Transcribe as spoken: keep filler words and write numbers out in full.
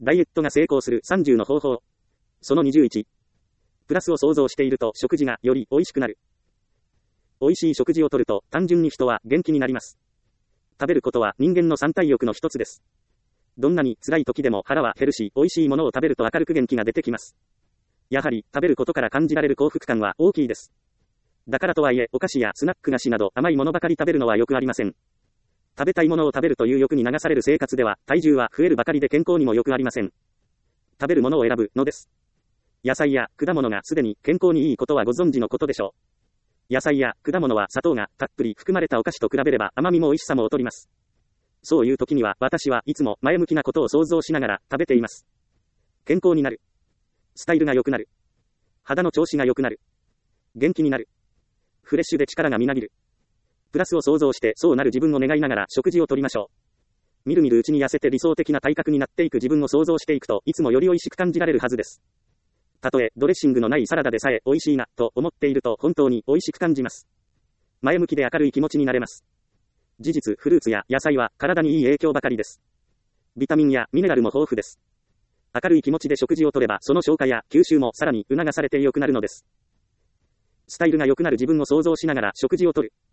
ダイエットが成功するさんじゅうの方法。そのにじゅういち。プラスを想像していると食事がより美味しくなる。美味しい食事をとると単純に人は元気になります。食べることは人間の三大欲の一つです。どんなに辛い時でも腹は減るし、美味しいものを食べると明るく元気が出てきます。やはり食べることから感じられる幸福感は大きいです。だからとはいえ、お菓子やスナック菓子など甘いものばかり食べるのは良くありません。食べたいものを食べるという欲に流される生活では、体重は増えるばかりで健康にも良くありません。食べるものを選ぶのです。野菜や果物がすでに健康にいいことはご存知のことでしょう。野菜や果物は砂糖がたっぷり含まれたお菓子と比べれば甘みも美味しさも劣ります。そういう時には私はいつも前向きなことを想像しながら食べています。健康になる。スタイルが良くなる。肌の調子が良くなる。元気になる。フレッシュで力がみなぎる。プラスを想像してそうなる自分を願いながら食事をとりましょう。みるみるうちに痩せて理想的な体格になっていく自分を想像していくといつもより美味しく感じられるはずです。たとえドレッシングのないサラダでさえ美味しいなと思っていると本当に美味しく感じます。前向きで明るい気持ちになれます。事実、フルーツや野菜は体にいい影響ばかりです。ビタミンやミネラルも豊富です。明るい気持ちで食事をとればその消化や吸収もさらに促されて良くなるのです。スタイルが良くなる自分を想像しながら食事をとる。